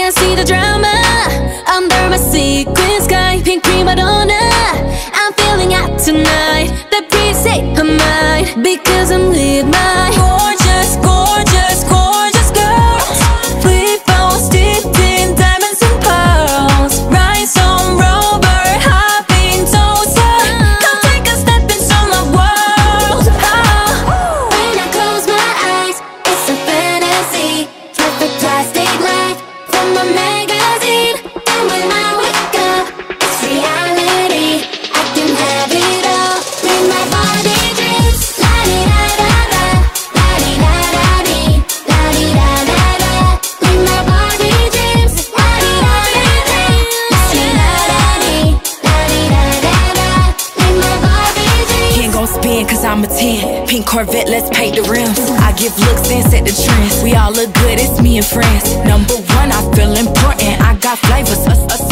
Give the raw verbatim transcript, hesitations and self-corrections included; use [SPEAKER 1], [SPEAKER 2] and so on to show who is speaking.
[SPEAKER 1] can't see the drama under my sequin sky. Pink prima donna, I'm feeling hot tonight. The breeze take my mind because I'm with my gorgeous, gorgeous, gorgeous girls. We both steeped in diamonds and pearls. Rhinestone rover, hopping toaster. Come take a step into my world. Oh. When I close my eyes, it's a fantasy. Perfect plastic life from a magazine. Then when I wake up, it's reality. I can have it all. Make my body dreams. La di da da da, la di da da dee, la di da da da. Make my body dreams. La di da da da, la di da da dee, la di da da da. Make my body dreams.
[SPEAKER 2] He ain't gon' spin cause I'm a ten. Pink Corvette, let's paint the rims. I give looks and set the trends. We all look good, it's me and friends. Number one, I feel important. I got flavors, a, a